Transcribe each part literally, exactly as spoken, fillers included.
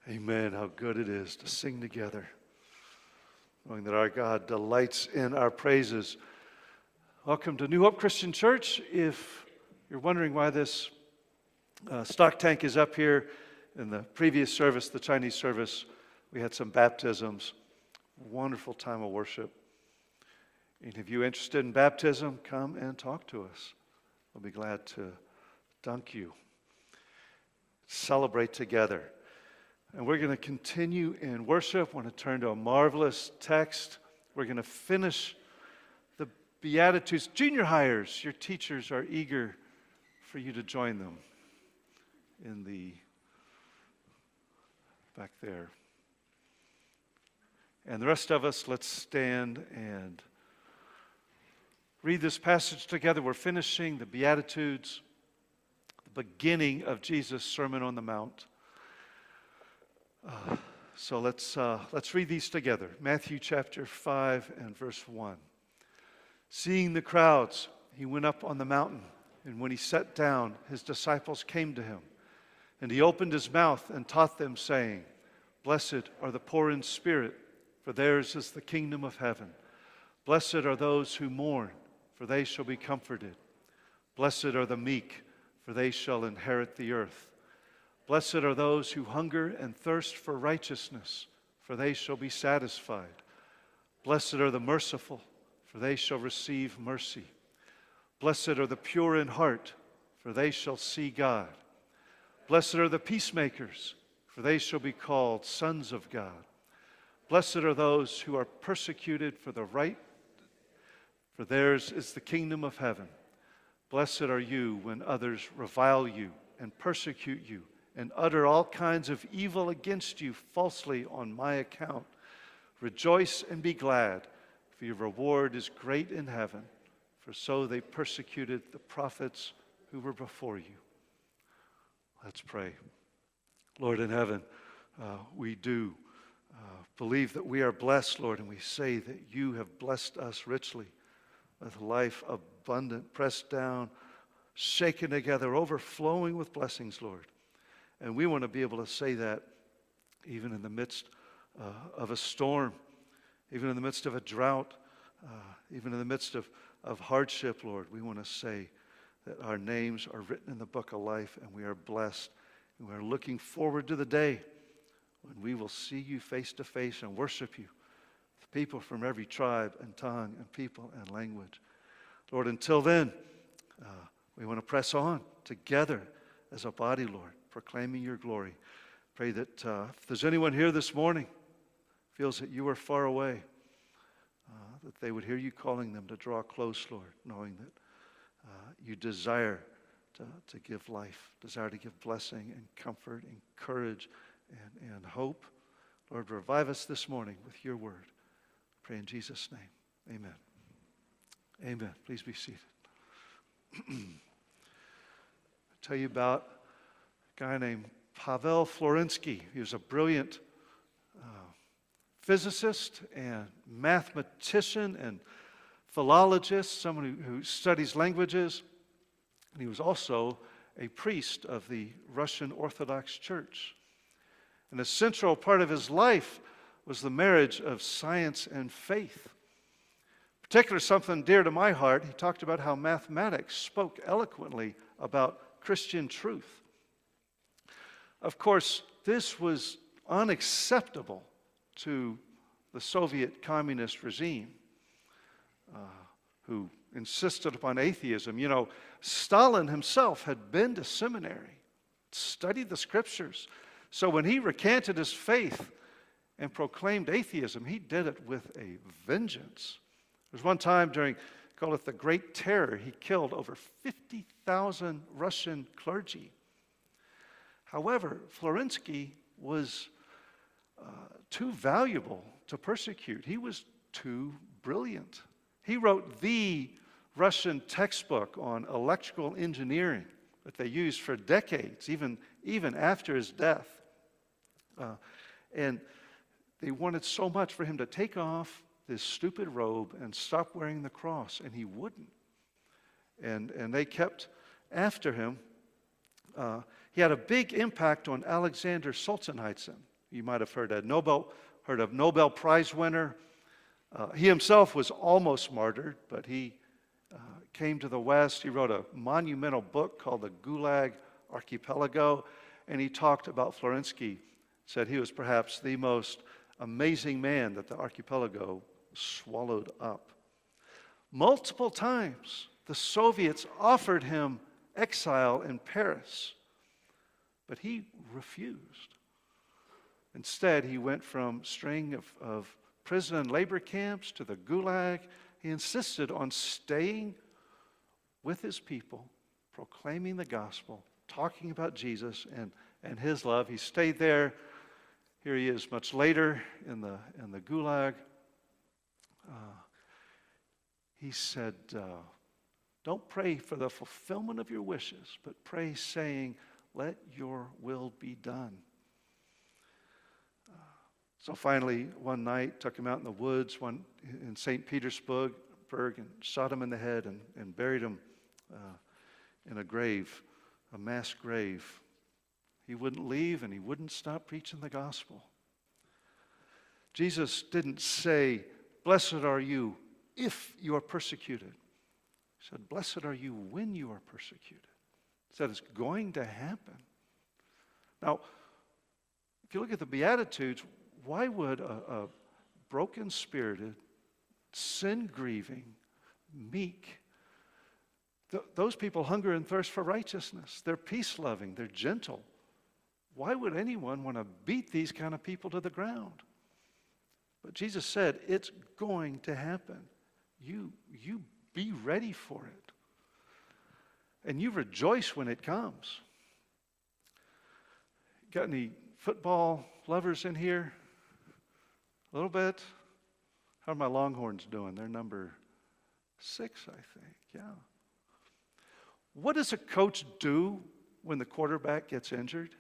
Amen. How good it is to sing together, knowing that our God delights in our praises. Welcome to New Hope Christian Church. If you're wondering why this uh, stock tank is up here, in the previous service, the Chinese service, we had some baptisms. Wonderful time of worship. And if you're interested in baptism, come and talk to us. We'll be glad to dunk you. Celebrate together. And we're going to continue in worship. I want to turn to a marvelous text. We're going to finish the Beatitudes. Junior hires, your teachers are eager for you to join them in the back there. And the rest of us, let's stand and read this passage together. We're finishing the Beatitudes, the beginning of Jesus' Sermon on the Mount. Uh, so let's uh, let's read these together. Matthew chapter five and verse one. Seeing the crowds, he went up on the mountain, and when he sat down, his disciples came to him. And he opened his mouth and taught them, saying, Blessed are the poor in spirit, for theirs is the kingdom of heaven. Blessed are those who mourn, for they shall be comforted. Blessed are the meek, for they shall inherit the earth. Blessed are those who hunger and thirst for righteousness, for they shall be satisfied. Blessed are the merciful, for they shall receive mercy. Blessed are the pure in heart, for they shall see God. Blessed are the peacemakers, for they shall be called sons of God. Blessed are those who are persecuted for the right, for theirs is the kingdom of heaven. Blessed are you when others revile you and persecute you and utter all kinds of evil against you falsely on my account. Rejoice and be glad, for your reward is great in heaven, for so they persecuted the prophets who were before you. Let's pray. Lord in heaven, uh, we do uh, believe that we are blessed, Lord, and we say that you have blessed us richly with life abundant, pressed down, shaken together, overflowing with blessings, Lord. And we want to be able to say that even in the midst uh, of a storm, even in the midst of a drought, uh, even in the midst of, of hardship, Lord. We want to say that our names are written in the book of life and we are blessed. And we are looking forward to the day when we will see you face to face and worship you. With people from every tribe and tongue and people and language. Lord, until then, uh, we want to press on together as a body, Lord, proclaiming your glory. Pray that uh, if there's anyone here this morning feels that you are far away, uh, that they would hear you calling them to draw close, Lord, knowing that uh, you desire to, to give life, desire to give blessing and comfort and courage and, and hope. Lord, revive us this morning with your word. Pray in Jesus' name. Amen. Amen. Please be seated. I'll tell you about a guy named Pavel Florensky. He was a brilliant uh, physicist and mathematician and philologist, someone who, who studies languages. And he was also a priest of the Russian Orthodox Church. And a central part of his life was the marriage of science and faith. Particularly something dear to my heart, he talked about how mathematics spoke eloquently about Christian truth. Of course, this was unacceptable to the Soviet communist regime, uh, who insisted upon atheism. You know, Stalin himself had been to seminary, studied the scriptures. So when he recanted his faith and proclaimed atheism, he did it with a vengeance. There was one time during, call it the Great Terror, he killed over fifty thousand Russian clergy. However, Florensky was uh, too valuable to persecute. He was too brilliant. He wrote the Russian textbook on electrical engineering that they used for decades, even, even after his death. Uh, and they wanted so much for him to take off this stupid robe and stop wearing the cross, and he wouldn't. And, and they kept after him. Uh, he had a big impact on Alexander Solzhenitsyn. You might have heard of Nobel, heard of Nobel Prize winner. Uh, he himself was almost martyred, but he uh, came to the West. He wrote a monumental book called the Gulag Archipelago, and he talked about Florensky, said he was perhaps the most amazing man that the archipelago swallowed up. Multiple times, the Soviets offered him exile in Paris, but he refused. Instead, he went from string of, of prison and labor camps to the Gulag. He insisted on staying with his people, proclaiming the gospel, talking about Jesus and, and his love. He stayed there. Here he is much later in the, in the Gulag. Uh, he said, uh, don't pray for the fulfillment of your wishes, but pray saying, let your will be done. Uh, so finally, one night, took him out in the woods one, in Saint Petersburg and shot him in the head and, and buried him uh, in a grave, a mass grave. He wouldn't leave and he wouldn't stop preaching the gospel. Jesus didn't say, blessed are you if you are persecuted. He said, blessed are you when you are persecuted. He said it's going to happen. Now, if you look at the Beatitudes, why would a, a broken-spirited, sin-grieving, meek, th- those people hunger and thirst for righteousness. They're peace-loving. They're gentle. Why would anyone want to beat these kind of people to the ground? But Jesus said, it's going to happen. You, you be ready for it. And you rejoice when it comes. Got any football lovers in here? A little bit? How are my Longhorns doing? They're number six, I think. Yeah. What does a coach do when the quarterback gets injured?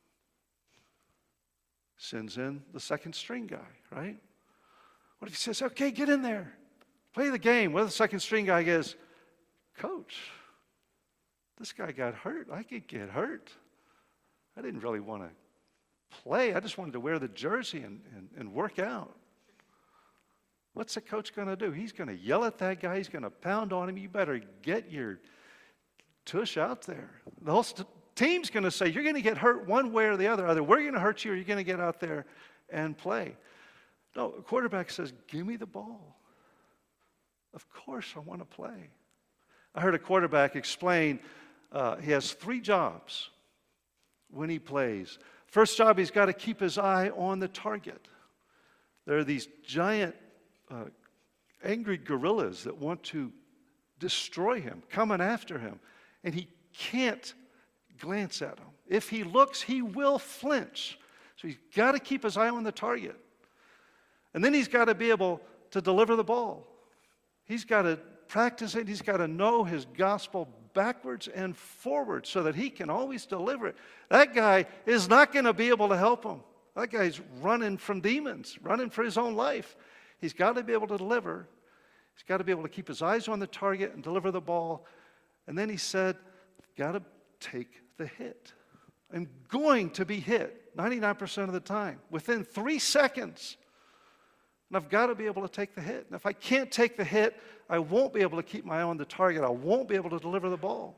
Sends in the second string guy, right? What if he says, okay, get in there, play the game? What if the second string guy goes, coach, this guy got hurt. I could get hurt. I didn't really want to play. I just wanted to wear the jersey and, and, and work out. What's the coach going to do? He's going to yell at that guy. He's going to pound on him. You better get your tush out there. The whole st- team's going to say, you're going to get hurt one way or the other. Either we're going to hurt you or you're going to get out there and play. No, a quarterback says, give me the ball. Of course I want to play. I heard a quarterback explain uh, he has three jobs when he plays. First job, he's got to keep his eye on the target. There are these giant uh, angry gorillas that want to destroy him, coming after him, and he can't glance at them. If he looks, he will flinch. So he's got to keep his eye on the target. And then he's got to be able to deliver the ball. He's got to practice it. He's got to know his gospel backwards and forwards so that he can always deliver it. That guy is not going to be able to help him. That guy's running from demons, running for his own life. He's got to be able to deliver. He's got to be able to keep his eyes on the target and deliver the ball. And then he said, got to take the hit. I'm going to be hit ninety-nine percent of the time, within three seconds. And I've got to be able to take the hit. And if I can't take the hit, I won't be able to keep my eye on the target. I won't be able to deliver the ball.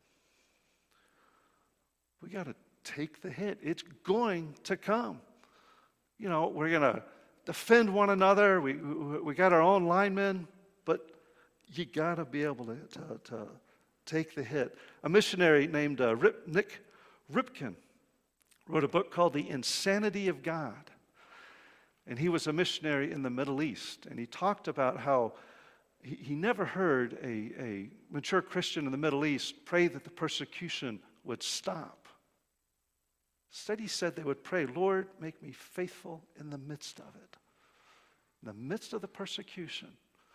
We got to take the hit. It's going to come. You know, we're going to defend one another. We, we, we got our own linemen, but you got to be able to, to, to take the hit. A missionary named uh, Rip, Nick Ripken wrote a book called The Insanity of God. And he was a missionary in the Middle East. And he talked about how he, he never heard a, a mature Christian in the Middle East pray that the persecution would stop. Instead, he said they would pray, Lord, make me faithful in the midst of it. In the midst of the persecution.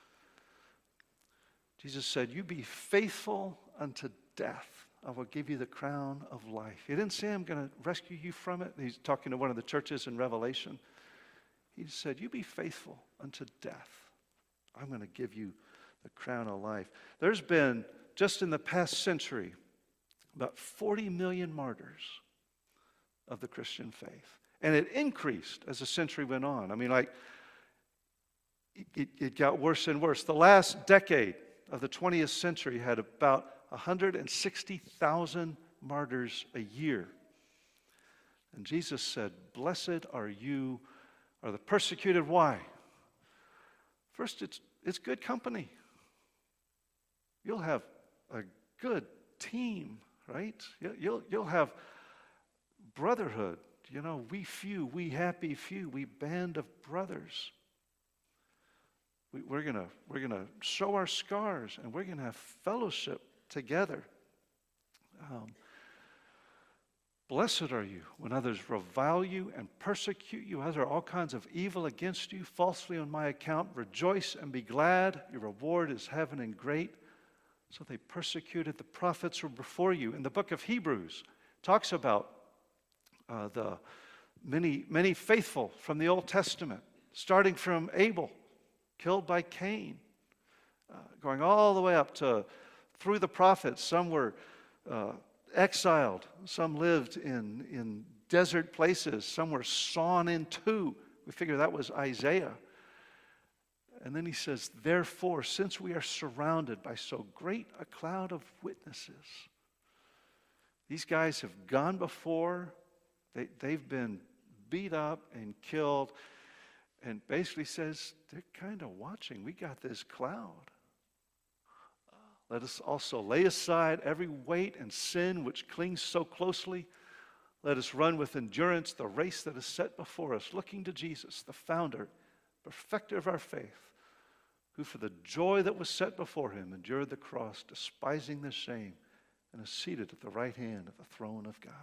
Jesus said, you be faithful unto death. I will give you the crown of life. He didn't say, I'm going to rescue you from it. He's talking to one of the churches in Revelation. He said, you be faithful unto death. I'm going to give you the crown of life. There's been, just in the past century, about forty million martyrs of the Christian faith. And it increased as the century went on. I mean, like, it, it got worse and worse. The last decade of the twentieth century had about one hundred sixty thousand martyrs a year. And Jesus said, blessed are you, are the persecuted. Why? First, it's, it's good company. You'll have a good team, right? You'll, you'll have brotherhood. You know, we few, we happy few, we band of brothers. We, we're gonna we're gonna show our scars, and we're gonna have fellowship together. Um, Blessed are you when others revile you and persecute you, utter all kinds of evil against you falsely on my account. Rejoice and be glad. Your reward is heaven and great. So they persecuted the prophets who were before you. In the book of Hebrews, talks about uh, the many, many faithful from the Old Testament, starting from Abel, killed by Cain, uh, going all the way up to through the prophets. Some were uh, exiled. Some lived in, in desert places. Some were sawn in two. We figure that was Isaiah. And then he says, therefore, since we are surrounded by so great a cloud of witnesses, these guys have gone before, they, they've been beat up and killed, and basically says, they're kind of watching. We got this cloud. Let us also lay aside every weight and sin which clings so closely. Let us run with endurance the race that is set before us, looking to Jesus, the founder, perfecter of our faith, who for the joy that was set before him endured the cross, despising the shame, and is seated at the right hand of the throne of God.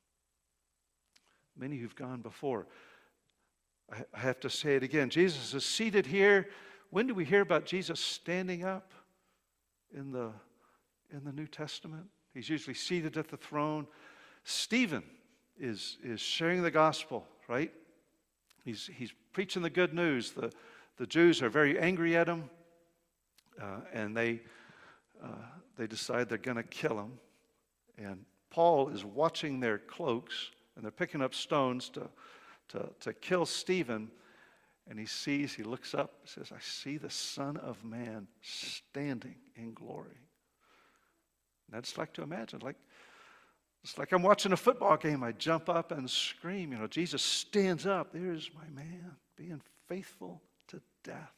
Many who've gone before. I have to say it again. Jesus is seated here. When do we hear about Jesus standing up in the, in the New Testament? He's usually seated at the throne. Stephen is, is sharing the gospel, right? He's, he's preaching the good news. The, the Jews are very angry at him, uh, and they, uh, they decide they're going to kill him. And Paul is watching their cloaks, and they're picking up stones to, to, to kill Stephen. And he sees, he looks up, says, I see the Son of Man standing in glory. And I'd just like to imagine, like, it's like I'm watching a football game. I jump up and scream. You know, Jesus stands up. There's my man, being faithful to death.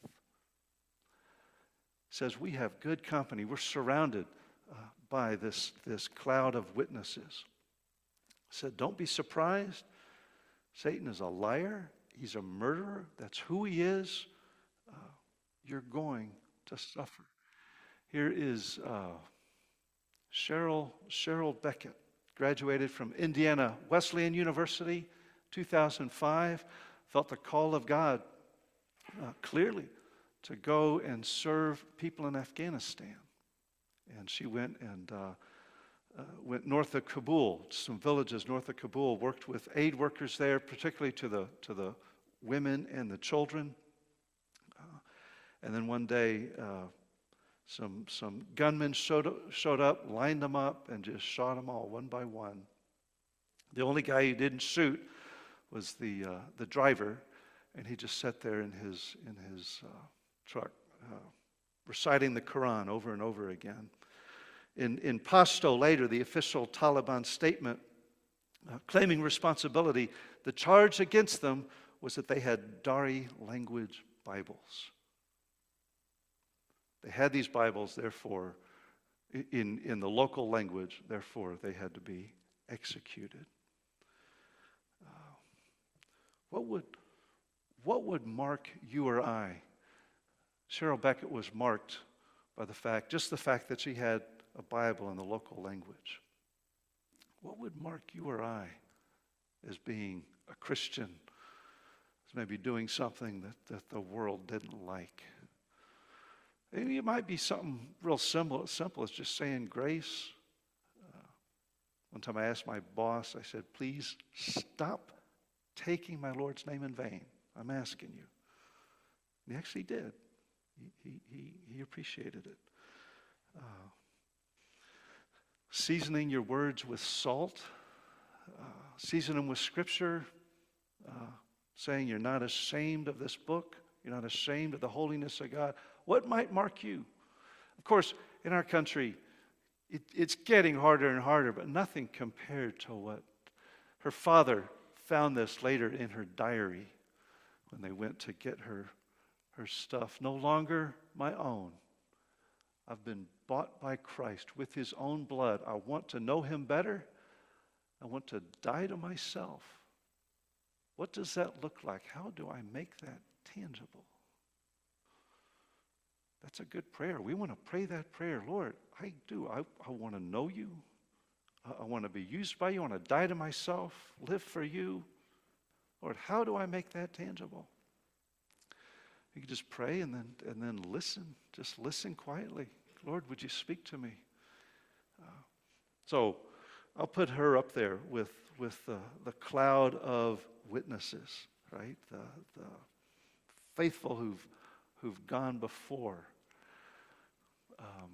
Says we have good company. We're surrounded uh, by this, this cloud of witnesses. Said, don't be surprised. Satan is a liar. He's a murderer. That's who he is. Uh, you're going to suffer. Here is uh, Cheryl, Cheryl Beckett, graduated from Indiana Wesleyan University, two thousand five, felt the call of God uh, clearly to go and serve people in Afghanistan. And she went and uh, uh, went north of Kabul, some villages north of Kabul, worked with aid workers there, particularly to the to the women and the children. Uh, and then one day, uh, some some gunmen showed showed up, lined them up, and just shot them all one by one. The only guy who didn't shoot was the uh, the driver, and he just sat there in his in his uh, truck, uh, reciting the Quran over and over again. In in Pashto later, the official Taliban statement uh, claiming responsibility, the charge against them was that they had Dari language Bibles. They had these Bibles, therefore, in, in the local language, therefore they had to be executed. Uh, what would, what would mark you or I? Cheryl Beckett was marked by the fact, just the fact that she had a Bible in the local language. What would mark you or I as being a Christian, as maybe doing something that, that the world didn't like? Maybe it might be something real simple, simple as just saying grace. Uh, one time I asked my boss, I said, please stop taking my Lord's name in vain. I'm asking you. And he actually did. He, he, he, he appreciated it. Uh, seasoning your words with salt, uh, season them with Scripture, uh, saying you're not ashamed of this book, you're not ashamed of the holiness of God. What might mark you? Of course, in our country, it, it's getting harder and harder, but nothing compared to what her father found this later in her diary when they went to get her, her stuff. No longer my own. I've been bought by Christ with his own blood. I want to know him better. I want to die to myself. What does that look like? How do I make that tangible? That's a good prayer. We want to pray that prayer. Lord, I do. I, I want to know you. I, I want to be used by you. I want to die to myself, live for you. Lord, how do I make that tangible? You can just pray and then and then listen. Just listen quietly. Lord, would you speak to me? Uh, so I'll put her up there with with the, the cloud of witnesses, right? The, the faithful who've who've gone before. Um,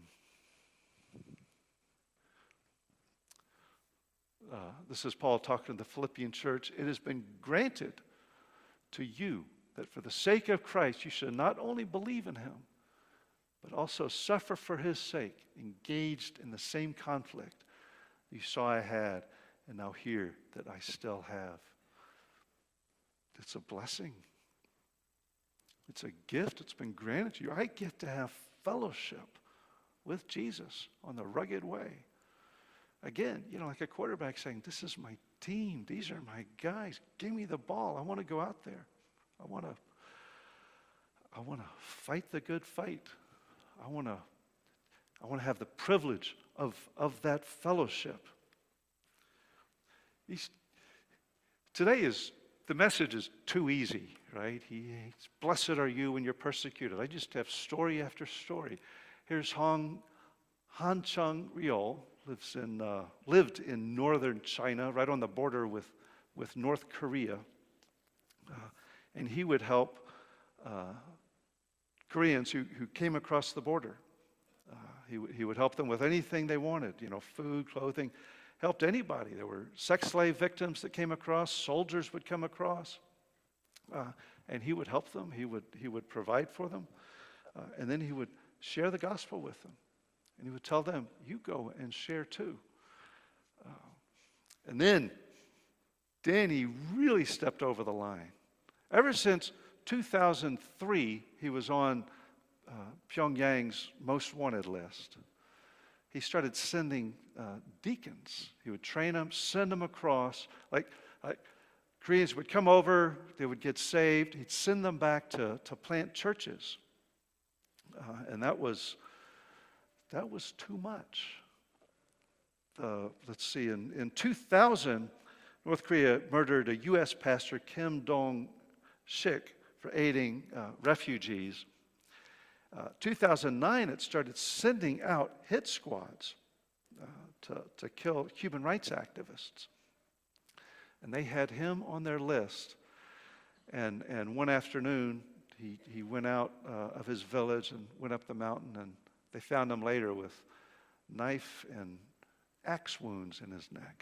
uh, this is Paul talking to the Philippian church. It has been granted to you that for the sake of Christ you should not only believe in him, but also suffer for his sake, engaged in the same conflict you saw I had and now hear that I still have. It's a blessing. It's a gift. It's been granted to you. I get to have fellowship with Jesus on the rugged way. Again, you know, like a quarterback saying, this is my team. These are my guys. Give me the ball. I want to go out there. I want to I want to fight the good fight. I want to I want to have the privilege of, of that fellowship. He's, today is, the message is too easy, right? He, he's, blessed are you when you're persecuted. I just have story after story. Here's Hong, Han Chung Ryol, lives in, uh, lived in northern China, right on the border with, with North Korea. Uh, and he would help uh, Koreans who, who came across the border. Uh, he, he would help them with anything they wanted, you know, food, clothing, helped anybody. There were sex slave victims that came across, soldiers would come across, uh, and he would help them. He would, he would provide for them, uh, and then he would share the gospel with them. And he would tell them, you go and share too. Uh, and then, then he really stepped over the line. Ever since two thousand three, he was on uh, Pyongyang's most wanted list. He started sending uh, deacons. He would train them, send them across. Like, like Koreans would come over, they would get saved. He'd send them back to, to plant churches. Uh, and that was, that was too much. Uh, let's see, in, in two thousand, North Korea murdered a U S pastor, Kim Dong-sik, for aiding uh, refugees. Uh, two thousand nine, it started sending out hit squads uh, to, to kill human rights activists. And they had him on their list. And, and one afternoon, he, he went out uh, of his village and went up the mountain, and they found him later with knife and axe wounds in his neck.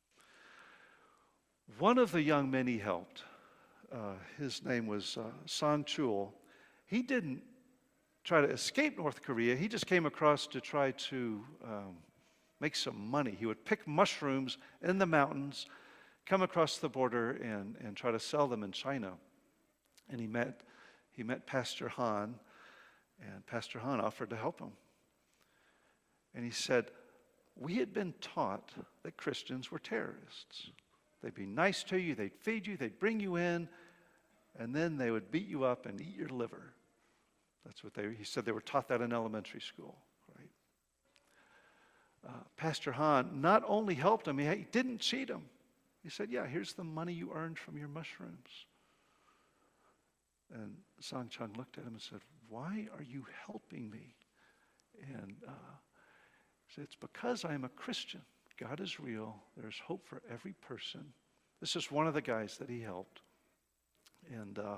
One of the young men he helped, uh, his name was uh, Sang Chul. He didn't try to escape North Korea. He just came across to try to um, make some money. He would pick mushrooms in the mountains, come across the border, and, and try to sell them in China. And he met, he met Pastor Han, and Pastor Han offered to help him. And he said, we had been taught that Christians were terrorists. They'd be nice to you, they'd feed you, they'd bring you in, and then they would beat you up and eat your liver. That's what they, he said they were taught that in elementary school, right? Uh, Pastor Han not only helped him, he, he didn't cheat him. He said, yeah, here's the money you earned from your mushrooms. And Sang Chung looked at him and said, why are you helping me? And uh, he said, it's because I am a Christian. God is real. There's hope for every person. This is one of the guys that he helped. And uh,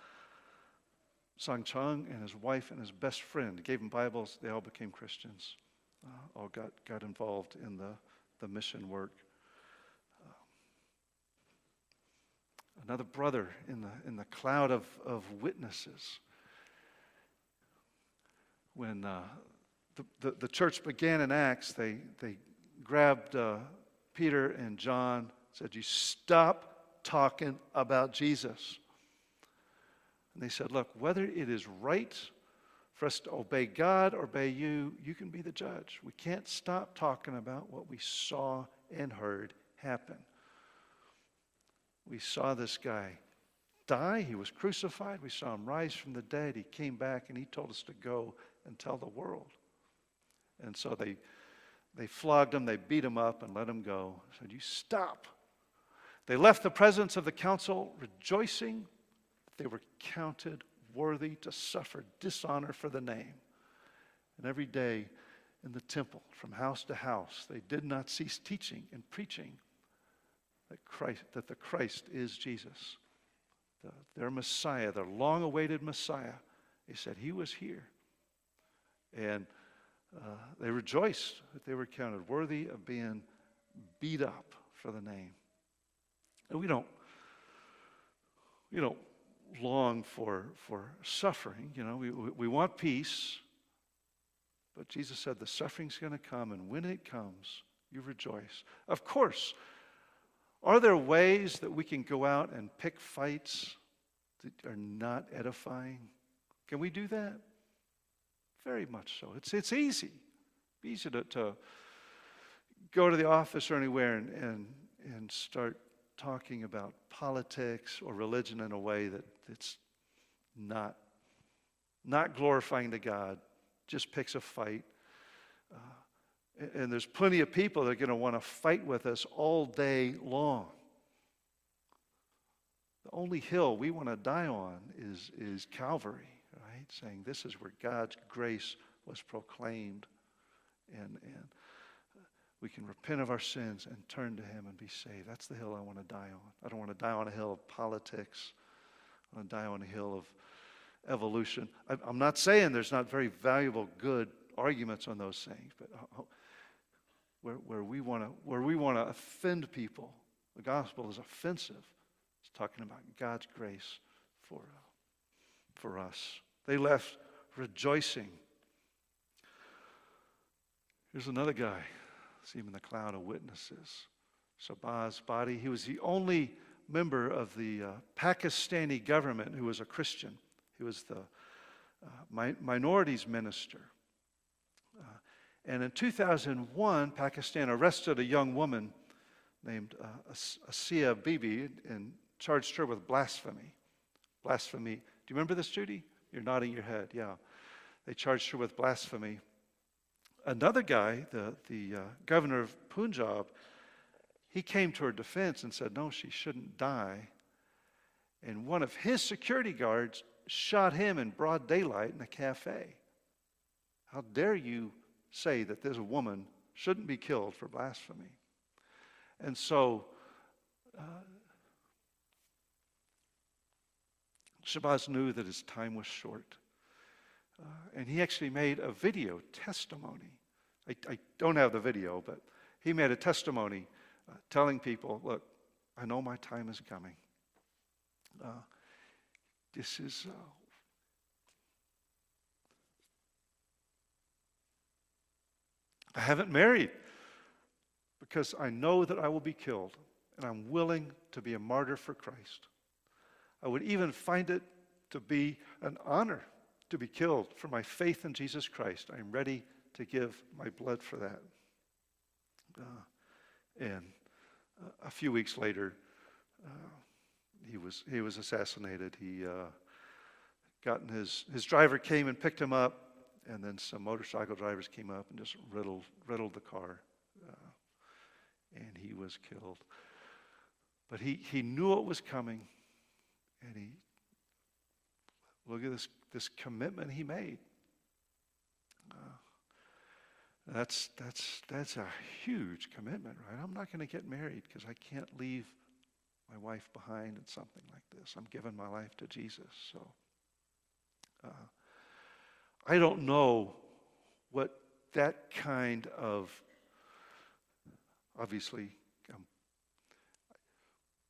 Sang Chung and his wife and his best friend gave him Bibles. They all became Christians. Uh, all got, got involved in the, the mission work. Uh, another brother in the, in the cloud of, of witnesses. When uh, the, the, the church began in Acts, they, they grabbed uh, Peter and John, said, you stop talking about Jesus. And they said, look, whether it is right for us to obey God or obey you, you can be the judge. We can't stop talking about what we saw and heard happen. We saw this guy die. He was crucified. We saw him rise from the dead. He came back and he told us to go and tell the world. And so they they flogged him, they beat him up and let him go. Said, you stop. They left the presence of the council rejoicing that they were counted worthy to suffer dishonor for the name. And every day in the temple, from house to house, they did not cease teaching and preaching that Christ, that the Christ is Jesus, the, their Messiah, their long-awaited Messiah. They said he was here. And uh, they rejoiced that they were counted worthy of being beat up for the name. And we don't, we don't long for, for suffering. You know, we, we want peace. But Jesus said the suffering's going to come, and when it comes, you rejoice. Of course, are there ways that we can go out and pick fights that are not edifying? Can we do that? Very much so. It's it's easy. It's easy to, to go to the office or anywhere and, and, and start talking about politics or religion in a way that it's not, not glorifying to God, just picks a fight. Uh, and, and there's plenty of people that are going to want to fight with us all day long. The only hill we want to die on is, is Calvary, right? Saying this is where God's grace was proclaimed. And, and we can repent of our sins and turn to him and be saved. That's the hill I want to die on. I don't want to die on a hill of politics. I want to die on a hill of evolution. I, I'm not saying there's not very valuable, good arguments on those things, but where, where we want to where we want to offend people, the gospel is offensive. It's talking about God's grace for uh, for us. They left rejoicing. Here's another guy. See him in the cloud of witnesses. Shabazz Badi. He was the only member of the uh, Pakistani government who was a Christian. He was the uh, mi- minorities minister. Uh, and in two thousand one, Pakistan arrested a young woman named uh, As- Asia Bibi and charged her with blasphemy. Blasphemy. Do you remember this, Judy? You're nodding your head. Yeah. They charged her with blasphemy. Another guy, the, the uh, governor of Punjab, he came to her defense and said, no, she shouldn't die. And one of his security guards shot him in broad daylight in a cafe. How dare you say that this woman shouldn't be killed for blasphemy? And so uh, Shabazz knew that his time was short. Uh, and he actually made a video testimony. I, I don't have the video, but he made a testimony uh, telling people, look, I know my time is coming. Uh, this is... Uh, I haven't married because I know that I will be killed, and I'm willing to be a martyr for Christ. I would even find it to be an honor to be killed for my faith in Jesus Christ. I'm ready to give my blood for that. Uh, and uh, a few weeks later, uh, he was he was assassinated. He uh, got in his his driver came and picked him up, and then some motorcycle drivers came up and just riddled riddled the car, uh, and he was killed. But he he knew it was coming, and he look at this. This commitment he made. Uh, that's that's that's a huge commitment, right? I'm not going to get married because I can't leave my wife behind in something like this. I'm giving my life to Jesus. So uh, I don't know what that kind of, obviously, um,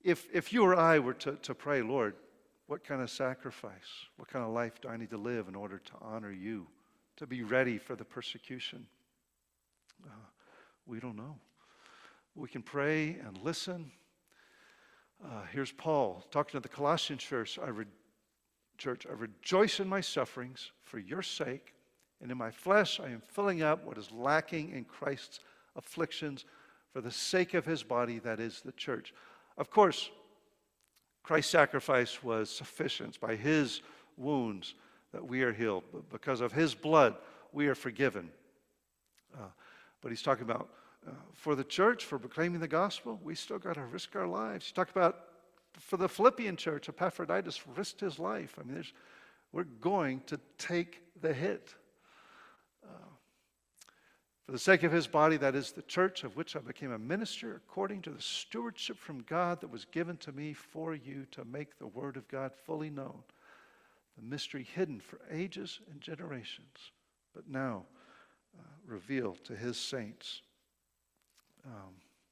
if, if you or I were to, to pray, Lord, what kind of sacrifice, what kind of life do I need to live in order to honor you, to be ready for the persecution? Uh, we don't know. We can pray and listen. Uh, here's Paul talking to the Colossian church. I, re- church, I rejoice in my sufferings for your sake, and in my flesh I am filling up what is lacking in Christ's afflictions for the sake of his body, that is the church. Of course, Christ's sacrifice was sufficient. By his wounds that we are healed. Because of his blood, we are forgiven. Uh, but he's talking about uh, for the church, for proclaiming the gospel, we still got to risk our lives. He talked about for the Philippian church, Epaphroditus risked his life. I mean, there's, we're going to take the hit. Uh, For the sake of his body, that is the church, of which I became a minister according to the stewardship from God that was given to me for you to make the word of God fully known, the mystery hidden for ages and generations, but now uh, revealed to his saints. Um,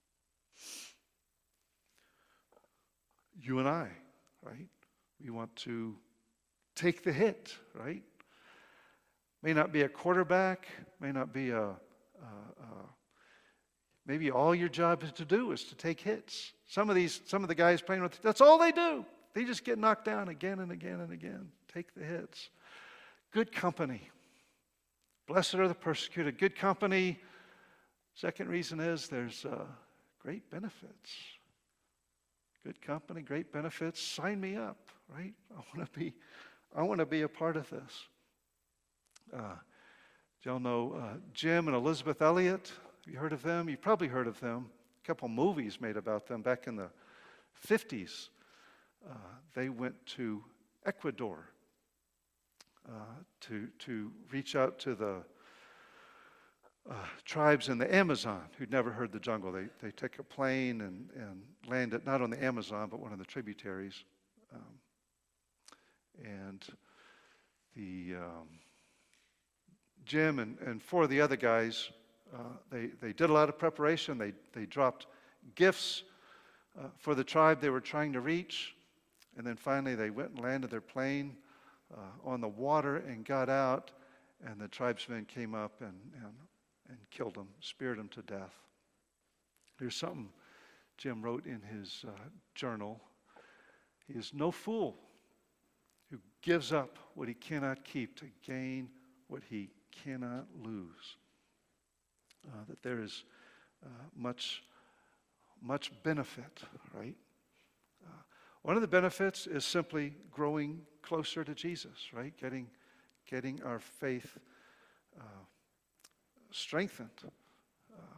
you and I, right? We want to take the hit, right? May not be a quarterback, may not be a Uh, uh, maybe all your job is to do is to take hits. Some of these, some of the guys playing with, that's all they do. They just get knocked down again and again and again. Take the hits. Good company. Blessed are the persecuted. Good company. Second reason is there's uh, great benefits. Good company, great benefits. Sign me up, right? I want to be, I want to be a part of this. Uh, Y'all know uh, Jim and Elizabeth Elliott. Have you heard of them? You've probably heard of them. A couple movies made about them back in the fifties. Uh, they went to Ecuador uh, to, to reach out to the uh, tribes in the Amazon who'd never heard the jungle. They, they took a plane and, and landed not on the Amazon, but one of the tributaries. Um, and the... Um, Jim and, and four of the other guys, uh, they, they did a lot of preparation. They, they dropped gifts uh, for the tribe they were trying to reach. And then finally they went and landed their plane uh, on the water and got out. And the tribesmen came up and, and, and killed them, speared them to death. There's something Jim wrote in his uh, journal. He is no fool who gives up what he cannot keep to gain what he cannot lose. Uh, that there is uh, much, much benefit, right? Uh, one of the benefits is simply growing closer to Jesus, right? Getting, getting our faith uh, strengthened. Uh,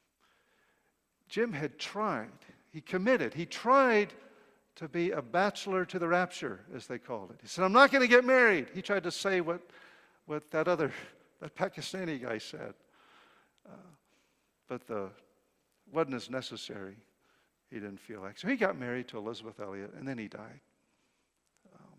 Jim had tried. He committed. He tried to be a bachelor to the rapture, as they called it. He said, I'm not going to get married. He tried to say what, what that other That Pakistani guy said. Uh, but the wasn't as necessary. He didn't feel like. So he got married to Elizabeth Elliott, and then he died. Um,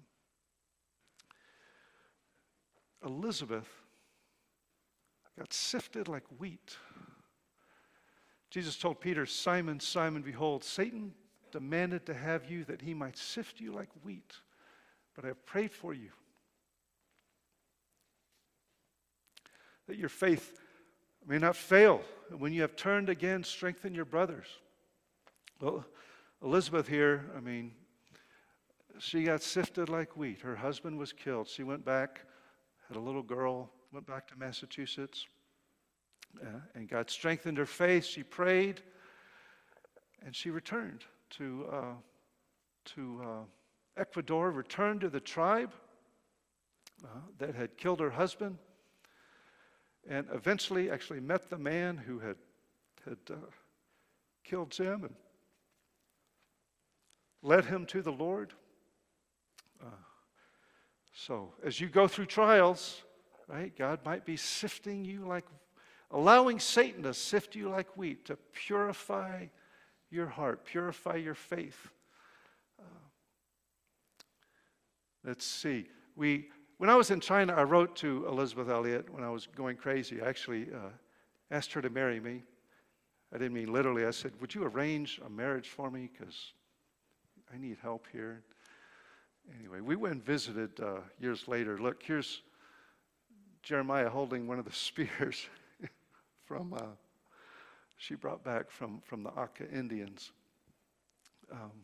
Elizabeth got sifted like wheat. Jesus told Peter, Simon, Simon, behold, Satan demanded to have you that he might sift you like wheat, but I have prayed for you, that your faith may not fail. And when you have turned again, strengthen your brothers. Well, Elizabeth here, I mean, she got sifted like wheat. Her husband was killed. She went back, had a little girl, went back to Massachusetts, uh, and God strengthened her faith. She prayed, and she returned to, uh, to uh, Ecuador, returned to the tribe uh, that had killed her husband, and eventually actually met the man who had, had uh, killed Jim and led him to the Lord. Uh, so as you go through trials, right, God might be sifting you like, allowing Satan to sift you like wheat, to purify your heart, purify your faith. Uh, let's see. We, when I was in China, I wrote to Elizabeth Elliott when I was going crazy. I actually uh, asked her to marry me. I didn't mean literally. I said, would you arrange a marriage for me? Because I need help here. Anyway, we went and visited uh, years later. Look, here's Jeremiah holding one of the spears from, uh, she brought back from, from the Aka Indians. Um,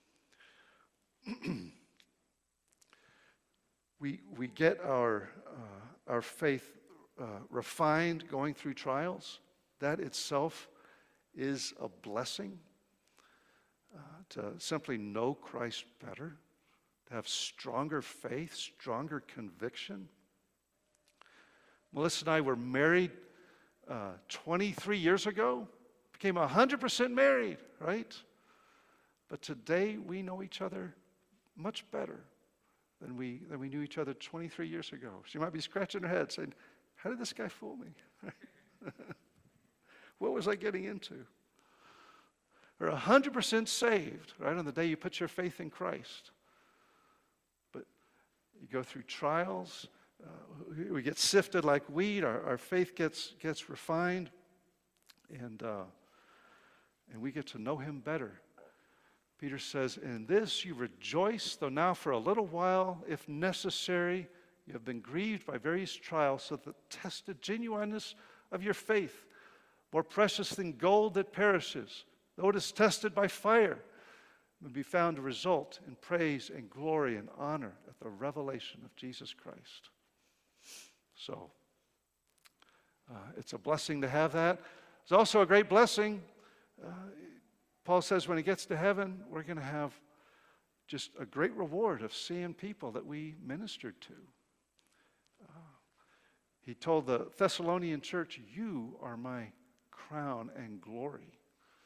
we, we get our, uh, our faith uh, refined going through trials. That itself is a blessing. Uh, to simply know Christ better, to have stronger faith, stronger conviction. Melissa and I were married uh, twenty-three years ago, became one hundred percent married, right? But today we know each other much better than we, than we knew each other twenty-three years ago. She might be scratching her head saying, how did this guy fool me? What was I getting into? Or one hundred percent saved, right, on the day you put your faith in Christ. But you go through trials, uh, we get sifted like wheat, our, our faith gets gets refined, and, uh, and we get to know him better. Peter says, in this you rejoice, though now for a little while, if necessary, you have been grieved by various trials, so that the tested genuineness of your faith, more precious than gold that perishes, though it is tested by fire, will be found to result in praise and glory and honor at the revelation of Jesus Christ. So, uh, it's a blessing to have that. It's also a great blessing. Uh, Paul says when he gets to heaven, we're going to have just a great reward of seeing people that we ministered to. Uh, he told the Thessalonian church, you are my crown and glory.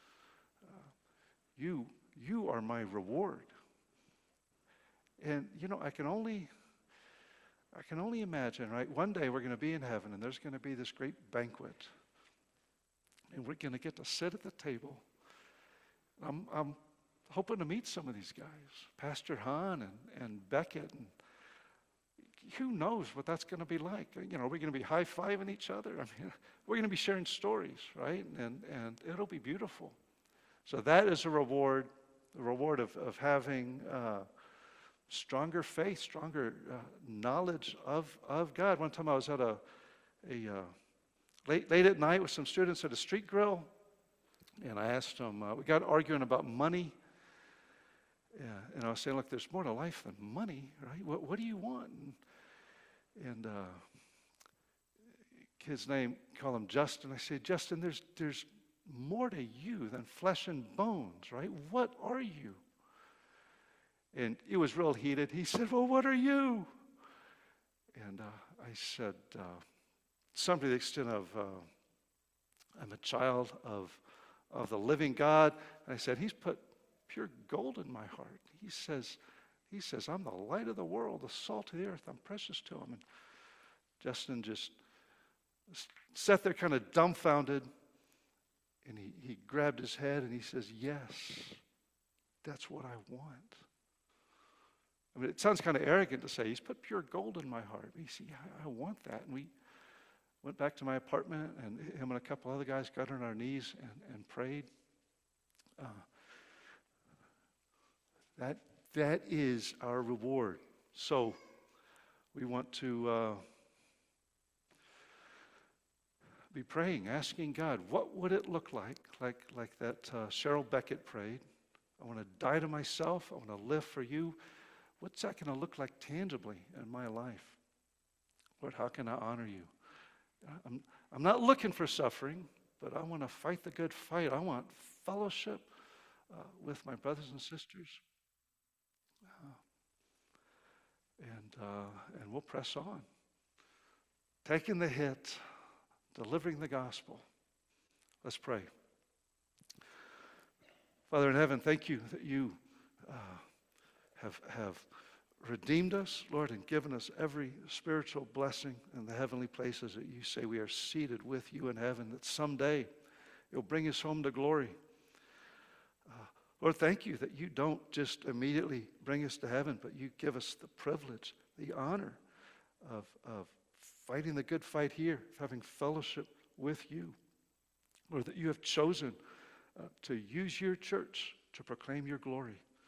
You, you are my reward. And, you know, I can only, I can only imagine, right? One day we're going to be in heaven and there's going to be this great banquet. And we're going to get to sit at the table. I'm, I'm hoping to meet some of these guys, Pastor Hahn and, and Beckett. And who knows what that's going to be like? You know, are we going to be high-fiving each other? I mean, we're going to be sharing stories, right? And, and it'll be beautiful. So that is a reward, the reward of, of having uh, stronger faith, stronger uh, knowledge of, of God. One time I was at a, a uh, late, late at night with some students at a street grill, and I asked them, uh, we got arguing about money. Yeah, and I was saying, look, there's more to life than money, right? What, what do you want? And, and uh, his name, call him Justin. I said, Justin, there's there's more to you than flesh and bones, right? What are you? And it was real heated. He said, well, what are you? And uh, I said, uh, something to the extent of, uh, I'm a child of, of the living God. And I said, he's put pure gold in my heart. He says, he says, I'm the light of the world, the salt of the earth. I'm precious to him. And Justin just sat there kind of dumbfounded. And he, he grabbed his head and he says, yes, that's what I want. I mean, it sounds kind of arrogant to say, he's put pure gold in my heart. He said, yeah, I want that. And we went back to my apartment, and him and a couple other guys got on our knees and, and prayed. Uh, that that is our reward. So we want to uh, be praying, asking God, what would it look like, like, like that uh, Cheryl Beckett prayed? I want to die to myself. I want to live for you. What's that going to look like tangibly in my life? Lord, how can I honor you? I'm, I'm not looking for suffering, but I want to fight the good fight. I want fellowship uh, with my brothers and sisters. Uh, and, uh, and we'll press on. Taking the hit, delivering the gospel. Let's pray. Father in heaven, thank you that you uh, have, have redeemed us, Lord, and given us every spiritual blessing in the heavenly places that you say we are seated with you in heaven, that someday you'll bring us home to glory. Uh, Lord, thank you that you don't just immediately bring us to heaven, but you give us the privilege, the honor of, of fighting the good fight here, of having fellowship with you. Lord, that you have chosen uh, to use your church to proclaim your glory.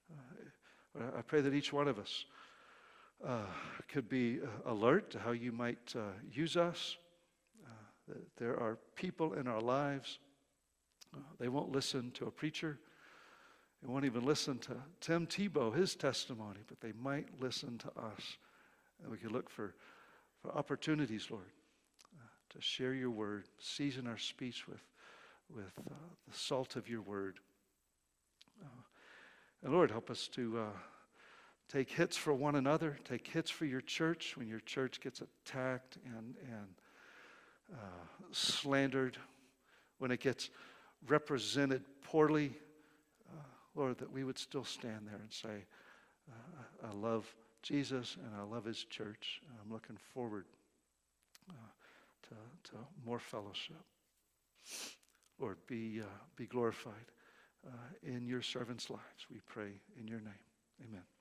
Uh, I pray that each one of us uh, could be uh, alert to how you might uh, use us. Uh, that there are people in our lives, uh, they won't listen to a preacher. They won't even listen to Tim Tebow, his testimony, but they might listen to us. And we can look for, for opportunities, Lord, uh, to share your word, season our speech with, with uh, the salt of your word. Uh, and Lord, help us to uh, take hits for one another, take hits for your church when your church gets attacked and, and uh, slandered, when it gets represented poorly. Uh, Lord, that we would still stand there and say, uh, I love Jesus and I love his church. And I'm looking forward uh, to, to more fellowship. Lord, be, uh, be glorified uh, in your servants' lives. We pray in your name. Amen.